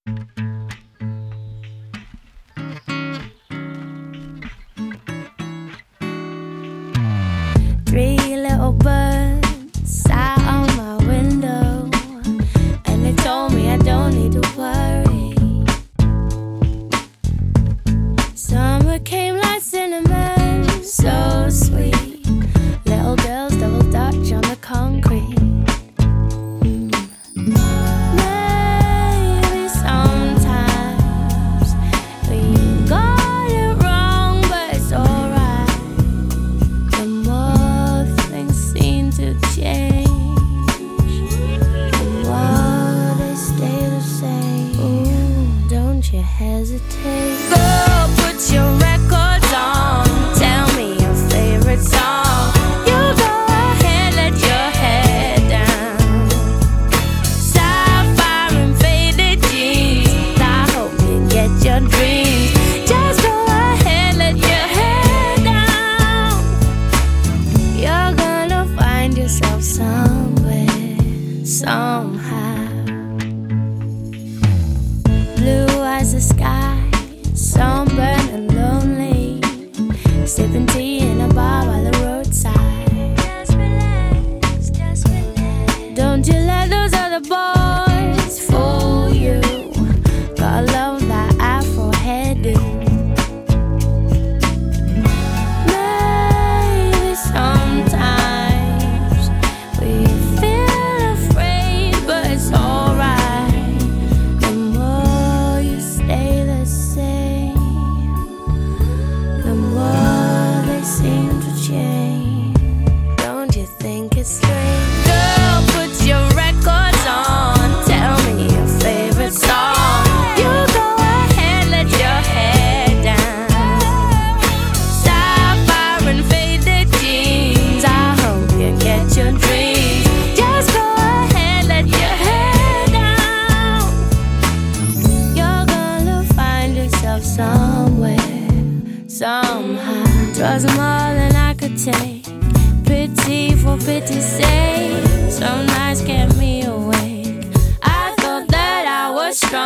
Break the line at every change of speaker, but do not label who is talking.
Three little birds sat on my window, and they told me I don't need to worry. Summer came like cinnamon, so sweet. Little girls double dutch on the concrete. Maybe sometimes we got it wrong, but it's alright. The more things seem to change, the more they stay the same. Ooh, don't you hesitate. Girl, put your records on. Tell me your favorite song. You go ahead, let your head down. Sapphire and faded jeans. I hope you get your dreams. Just go ahead, let your head down. You're gonna find yourself somewhere, somehow. Blue as the sky, sunburned and lonely, sipping tea in a bar by the roadside. Just relax, just relax. Don't you let those other boys fool you. Gotta love that afro hairdo. Maybe sometimes we feel afraid, but it's alright. The more you stay the same, the more they seem to change. Don't you think it's strange? Girl, put your records on. Tell me your favorite song. You go ahead, let your head down. Sapphire and faded jeans. I hope you get your dreams. Just go ahead, let your head down. You're gonna find yourself somewhere, somehow. 'Twas more than I could take. Pity for pity's sake. Some nights kept me awake. I thought that I was strong.